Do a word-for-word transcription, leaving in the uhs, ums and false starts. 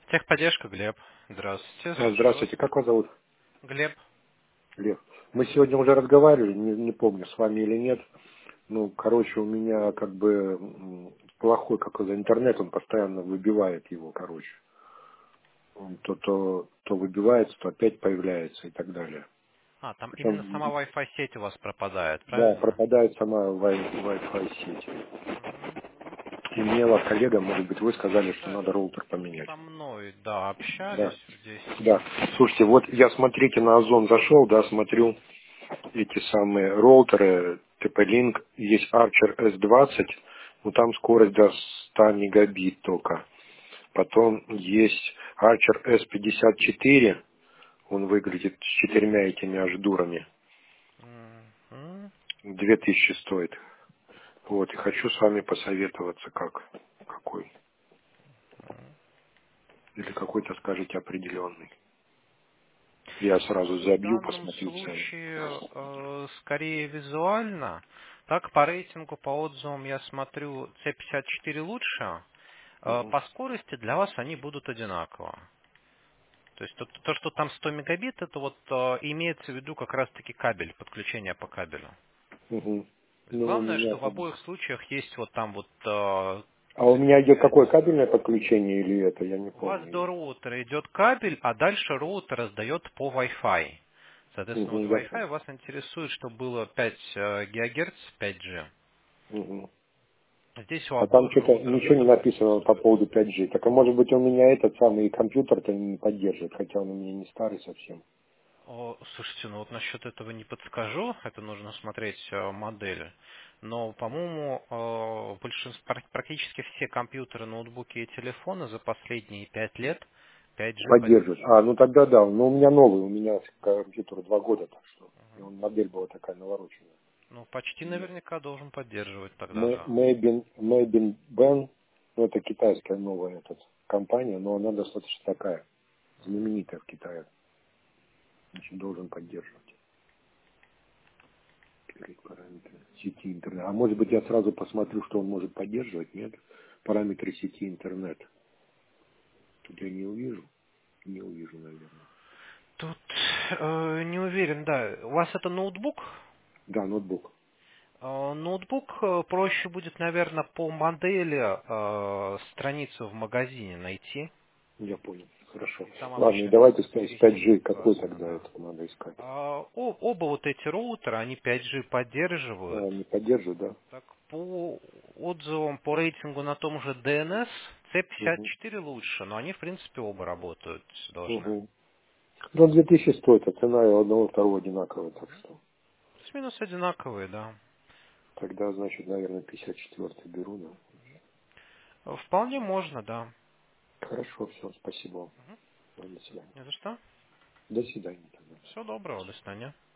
Техподдержка, Глеб. Здравствуйте, А, слушаю вас. Здравствуйте, как вас зовут? Глеб. Лев. Мы сегодня уже разговаривали, не, не помню, с вами или нет. Ну, короче, у меня как бы м, плохой какой-то интернет, он постоянно выбивает его, короче. Он то, то, то выбивается, то опять появляется и так далее. А, там именно Причем, сама Wi-Fi сеть у вас пропадает, да, правильно? пропадает сама Wi- Wi-Fi сеть. Мгм. И мне вот коллега, может быть, вы сказали, что Да, надо роутер с- поменять. со мной, да, общались Да, здесь. да. Слушайте, вот я, смотрите, на Озон зашел, да, смотрю, эти самые роутеры ти пи-Link, есть Archer эс двадцать, но там скорость до ста мегабит только. Потом есть Archer эс пятьдесят четыре, он выглядит с четырьмя этими аждурами, Мгм. две тысячи стоит. Вот, и хочу с вами посоветоваться, как, какой, или какой-то скажите определенный. Я сразу В забью, данном посмотрю цены. случае э, скорее визуально. Так, по рейтингу, по отзывам я смотрю, си пятьдесят четыре лучше. Э, Мгм. по скорости для вас они будут одинаково. То есть то, то, что там сто мегабит, это вот э, имеется в виду как раз-таки кабель, подключение по кабелю. Мгм. То есть Ну, у главное, меня что в там... обоих случаях есть вот там вот э, А у меня идет какое соединяется. кабельное подключение или это, я не У вас помню. до роутера идет кабель, а дальше роутер раздает по Wi-Fi. Соответственно, вот Мгм, я Wi-Fi понял. вас интересует, чтобы было пять э, гигагерц, пять джи. Мгм. Здесь у А там обоих что-то роутеров ничего не это написано по присутствует. поводу пять джи. Так а может быть у меня этот самый компьютер-то не поддерживает, хотя он у меня не старый совсем. О, слушайте, ну вот насчет этого не подскажу, это нужно смотреть э, модели. Но, по-моему, э, большинство, пр- практически все компьютеры, ноутбуки и телефоны за последние пять лет пять джи Поддерживает. А, ну поддерживают. тогда да. Но у меня новый, у меня компьютер два года, так что. И он модель была такая навороченная. Ну, почти Да. наверняка должен поддерживать тогда, Мэ- да. Мэйбин, Мэйбин Бен, ну это китайская новая этот, компания, но она достаточно такая, знаменитая в Китае. Значит, должен поддерживать. Перед параметры сети интернет. А может быть я сразу посмотрю, что он может поддерживать, нет? Параметры сети интернет. Тут я не увижу. Не увижу, наверное. Тут э, не уверен, да. У вас это ноутбук? Да, ноутбук. Э, ноутбук э, проще будет, наверное, по модели э, страницу в магазине найти. Я понял. Хорошо. И там Ладно, и обычно давайте как-то с с с пять джи пересилки какой указано, тогда да. это надо искать? А, о- оба вот эти роутера, они пять джи поддерживают. А, не поддерживает, да? Так, по отзывам, по рейтингу на том же ди эн эс, си пятьдесят Угу. четыре лучше, но они, в принципе, оба работают должны. Угу. Ну, две тысячи стоит, а цена и у одного и второго одинаковая, так что. Плюс-минус одинаковые, да. Тогда, значит, наверное, пятьдесят четвертый беру, да. Вполне можно, да. Хорошо, все, спасибо вам. До свидания. Не за что. До свидания тогда. Всего доброго, до свидания.